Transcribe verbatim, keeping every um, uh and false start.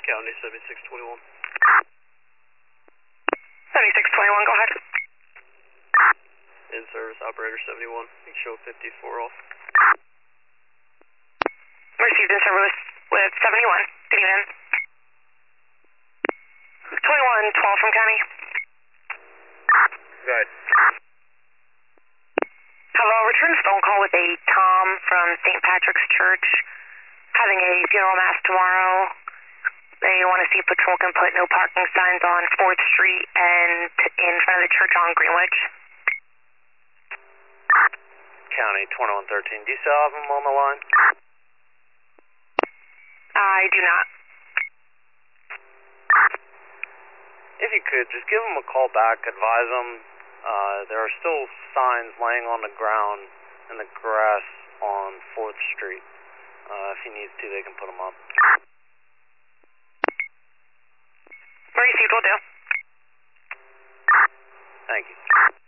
County seventy-six twenty-one. seventy-six twenty-one, go ahead. In service, operator seventy-one. You show fifty-four off. Received in service with seventy-one. Good evening. twenty-one twelve from County. Right. Hello, return phone call with a Tom from Saint Patrick's Church. Having a funeral mass tomorrow. They want to see if patrol can put no parking signs on fourth street and in front of the church on Greenwich. County twenty-one thirteen. Do you still have them on the line? I do not. If you could, just give them a call back, advise them. Uh, there are still signs laying on the ground in the grass on fourth street. Uh, if he needs to, they can put them up. Received will do. Thank you.